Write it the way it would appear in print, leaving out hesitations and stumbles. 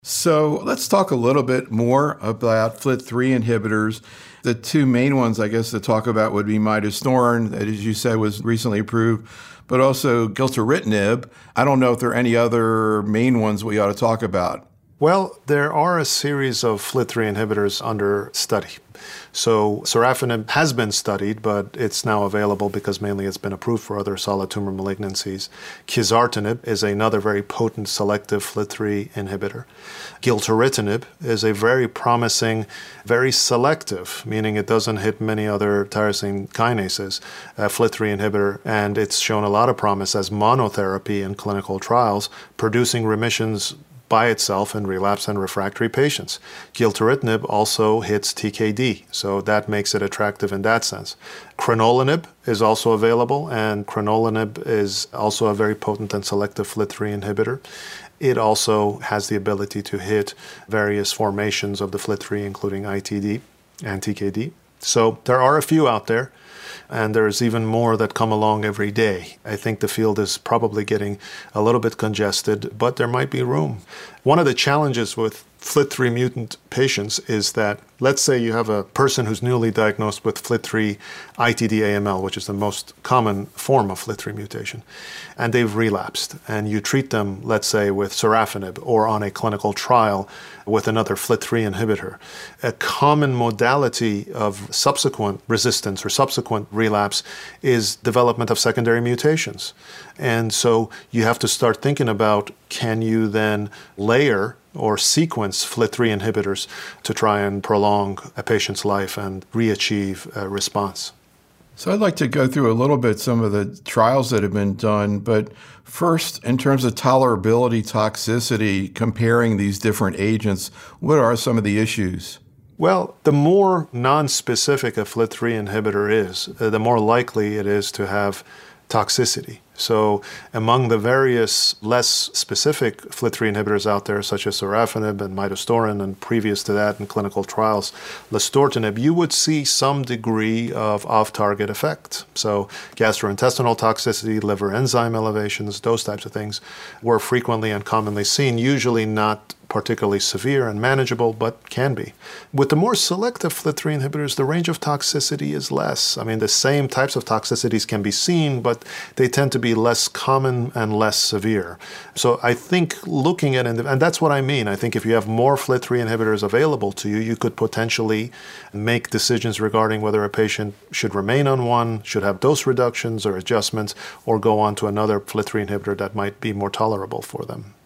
So let's talk a little bit more about FLT3 inhibitors. The two main ones, I guess, to talk about would be midostaurin, that, as you said, was recently approved, but also gilteritinib. I don't know if there are any other main ones we ought to talk about. Well, there are a series of FLT3 inhibitors under study. So sorafenib has been studied, but it's now available because mainly it's been approved for other solid tumor malignancies. Quizartinib is another very potent selective FLT3 inhibitor. Gilteritinib is a very promising, very selective, meaning it doesn't hit many other tyrosine kinases, FLT3 inhibitor, and it's shown a lot of promise as monotherapy in clinical trials, producing remissions by itself in relapse and refractory patients. Gilteritinib also hits TKD, so that makes it attractive in that sense. Crenolanib is also available, and crenolanib is also a very potent and selective FLT3 inhibitor. It also has the ability to hit various formations of the FLT3, including ITD and TKD. So there are a few out there, and there's even more that come along every day. I think the field is probably getting a little bit congested, but there might be room. One of the challenges with FLT3 mutant patients is that, let's say you have a person who's newly diagnosed with FLT3 ITD AML, which is the most common form of FLT3 mutation, and they've relapsed, and you treat them, let's say, with sorafenib or on a clinical trial with another FLT3 inhibitor. A common modality of subsequent resistance or subsequent relapse is development of secondary mutations. And so you have to start thinking about, can you then layer or sequence FLT3 inhibitors to try and prolong a patient's life and re-achieve a response? So I'd like to go through a little bit some of the trials that have been done, but first, in terms of tolerability, toxicity, comparing these different agents, what are some of the issues? Well, the more nonspecific a FLT3 inhibitor is, the more likely it is to have toxicity. So among the various less specific FLT3 inhibitors out there, such as sorafenib and midostaurin, and previous to that in clinical trials, lastortinib, you would see some degree of off-target effect. So gastrointestinal toxicity, liver enzyme elevations, those types of things were frequently and commonly seen, usually not particularly severe and manageable, but can be. With the more selective FLT3 inhibitors, the range of toxicity is less. I mean, the same types of toxicities can be seen, but they tend to be less common and less severe. So I think looking at, and that's what I mean, I think if you have more FLT3 inhibitors available to you, you could potentially make decisions regarding whether a patient should remain on one, should have dose reductions or adjustments, or go on to another FLT3 inhibitor that might be more tolerable for them.